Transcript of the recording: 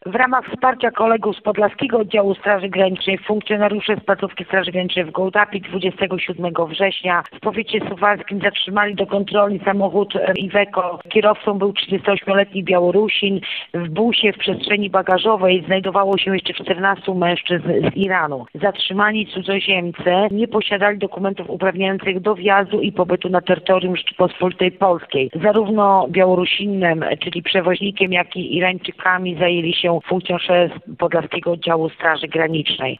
W ramach wsparcia kolegów z Podlaskiego Oddziału Straży Granicznej funkcjonariusze z placówki Straży Granicznej w Gołdapi 27 września w powiecie suwalskim zatrzymali do kontroli samochód Iveco. Kierowcą był 38-letni Białorusin. W busie w przestrzeni bagażowej znajdowało się jeszcze 14 mężczyzn z Iranu. Zatrzymani cudzoziemcy nie posiadali dokumentów uprawniających do wjazdu i pobytu na terytorium Rzeczypospolitej Polskiej. Zarówno Białorusinem, czyli przewoźnikiem, jak i Irańczykami zajęli się funkcjonariusze z Podlaskiego Oddziału Straży Granicznej.